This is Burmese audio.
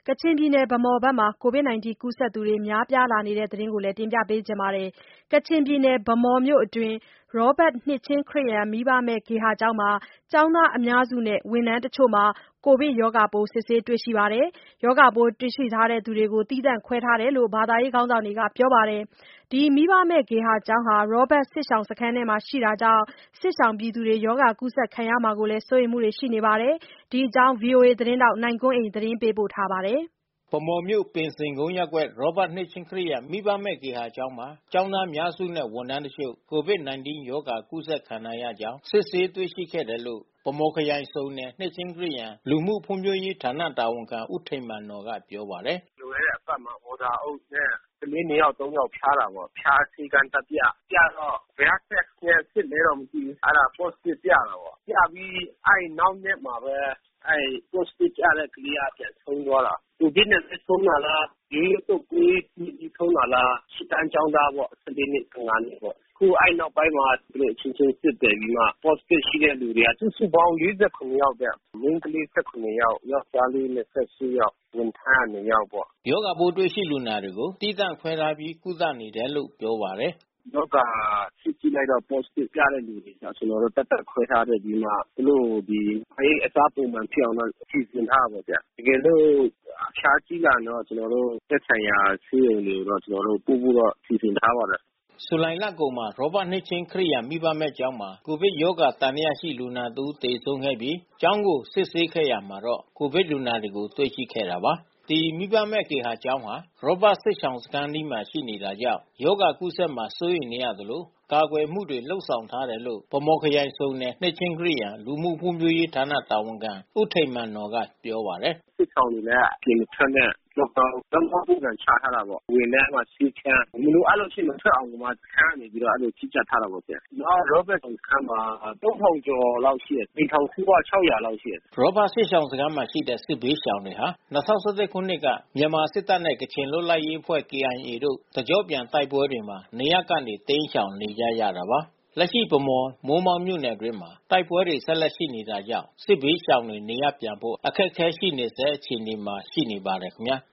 ကချင်ပြည်နယ်ဗန်းမော်ဘက်မှာ COVID-19 ကူးစက်သူတွေများပြားလာနေတဲ့သတင်းကိုတင်ပြပေးချင်ပါတယ်။ ကချင်ပြည်နယ်ဗန်းမော်မြို့အတွင်း ရောဘတ်နှစ်ခြင်းခရစ်ယာန် မိဘမဲ့ဂေဟာကျောင်းမှာ ကျောင်းသားအများစုနဲ့ ဝန်ထမ်းတချို့မှာ ကိုဗစ်ရောဂါပိုး စစ်ဆေးတွေ့ရှိပြီး ရောဂါပိုးတွေ့ရှိသူတွေကို သီးသန့်ခွဲထားတယ်လို့ ဘာသာရေးခေါင်းဆောင်တွေကပြောပါတယ်။ ဒီမိဘမဲ့ဂေဟာကျောင်းဟာ ရောဘတ်စစ်ရှောင်စခန်းထဲမှာရှိတာကြောင့် စစ်ရှောင်တွေရောဂါကူးစက်ခံရမှာကို စိုးရိမ်မှုတွေရှိနေပါတယ်။ ဒီအကြောင်း ဗွီအိုအေသတင်းထောက်နိုင်ကွန်းအိန်က သတင်းပေးပို့ထားပါတယ်။ဗန်းမော်မြို့ ပင်စင်ကုန်းရပ်ကွက် ရောဘတ်နှစ်ခြင်းခရစ်ယာန် မိဘမဲ့ဂေဟာကျောင်းမှာ ကျောင်းသားအများစုနဲ့ ဝန်ထမ်းတချို့ COVID-19 ရောဂါကူးစက်ခံထားရကြောင်း စစ်ဆေးတွေ့ရှိခဲ့တယ်လို့ ဗန်းမော်ခရိုင်စုံနယ် နှစ်ခြင်းခရစ်ယာန် လူမှုဖွံ့ဖြိုးရေးဌာနတာဝန်ခံ ဦးထိန်မာန်နော်ကပြောပါတယ်။ "လွန်ခဲ့တဲ့အပတ်မှာ အော်ဒါအိုက်နဲ့ ကလေး ၂ ယောက် ၃ ယောက်ဖျားတာပေါ့။ ဖျားဆေးခန်းသွားပြ။ ပြတော့ ဘယ်က Test နဲ့ စစ်လဲတော့မသိဘူး။ အဲဒါ Positive ပြတာပေါ့။ ပြပြီးနောက်ရက်မှာပဲ Positive ပြတဲ့ကလေးက ပြန်ဆုံးသွားတာ။ COVID နဲ့ပဲဆုံးတာလား၊ ရိုးရိုးတုပ်ကွေးပြီးဆုံးတာလား။ ရှေ့တန်းကျောင်းသားပေါ့။ ၁၄ နှစ်၊ ၁၅ နှစ်ပေါ့။ အခုနောက်ပိုင်းမှာ သူတို့အချင်းချင်းစစ်တယ်ပြီးမှ Positive ရှိတဲ့လူတွေက စုစုပေါင်း ၄၇ ယောက်ဗျ။ မိန်းကလေး ၁၇ ယောက်၊ ယောကျ်ားလေး ၂၈ ယောက်၊ ဝန်ထမ်းက 2 ယောက်ပေါ့။" ရောဂါပိုးတွေ့ရှိလူနာတွေကို သီးသန့်ခွဲထားပြီးကုသနေတယ်လို့ပြောပါတယ်။ "ရောဂါစစ်ကြည့်လိုက်တော့ Positive ပြတဲ့လူတွေကို ကျနော်တို့သပ်သပ်ခွဲထားခဲ့ပြီးမှ သူတို့ကိုအစားပုံမှန်ဖြစ်အောင်တော့ စီစဉ်ထားတာပေါ့ဗျ။ တကယ်လို့အဖျားကြီးလာရင်တော့ ကျနော်တို့သက်ဆိုင်ရာဆေးရုံတွေကို ကျနော်တို့ပို့ဖို့တော့ စီစဉ်ထားပါတယ်။ " ဇူလိုင်လကုန်မှာ ရောဘတ်နှစ်ခြင်းခရစ်ယာန်မိဘမဲ့ကျောင်းမှာ ကိုဗစ်ရောဂါသံသယရှိလူနာတဦးသေဆုံးခဲ့ပြီး ကျောင်းကိုစစ်ဆေးခဲ့ရာမှာ ကိုဗစ်လူနာတွေကို တွေ့ရှိခဲ့တာပါ။ ဒီမိဘမဲ့ဂေဟာကျောင်းဟာ ရောဘတ်စစ်ရှောင်စခန်းအနီးမှာရှိနေတာကြောင့် ရောဂါကူးစက်မှာစိုးရိမ်နေရသလို ကာကွယ်မှုတွေလုပ်ဆောင်ထားတယ်လို့ ဗန်းမော်ခရိုင်စုံနယ် နှစ်ခြင်းခရစ်ယာန် လူမှုဖွံ့ဖြိုးရေးဌာနတာဝန်ခံ ဦးထိန်မာန်နော်ကပြောပါတယ်။ "စစ်ရှောင်တွေလည်းအပြင်မထွက်နဲ့ Lockdown လုံးဝပုံစံချထားတာပေါ့။ ဝန်ထမ်းကဆေးဖြန်း မလိုအပ်လို့ရှိရင်မထွက်အောင်စခန်းကနေပြီးတော့ အဲဒီလိုကြီးကြပ်ထားတာပေါ့။ နောက်ရောဘတ်စခန်းမှာ ၃,၀၀၀ ကျော်လောက်ရှိတယ်။ အိမ်ထောင်စုက ၆၀၀ လောက်ရှိတယ်။ " ရောဘတ်စစ်ရှောင်စခန်းမှာရှိတဲ့ စစ်ဘေးရှောင်တွေဟာ ၂၀၁၁ ခုနှစ်က မြန်မာစစ်တပ်နဲ့ ကချင်လွတ်လပ်ရေးအဖွဲ့ KIA တို့ တကျော့ပြန်တိုက်ပွဲတွေမှာ နေရပ်ကနေတိမ်းရှောင်နေကြရတာပါ။ လက်ရှိဗန်းမော် မိုးမောက်မြို့နယ်အတွင်းမှာ တိုက်ပွဲတွေဆက်လက်ရှိနေတာကြောင့် စစ်ဘေးရှောင်တွေနေရပ်ပြန်ဖို့ အခက်ခဲရှိနေဆဲအခြေအနေမှာရှိနေပါတယ်ခင်ဗျာ။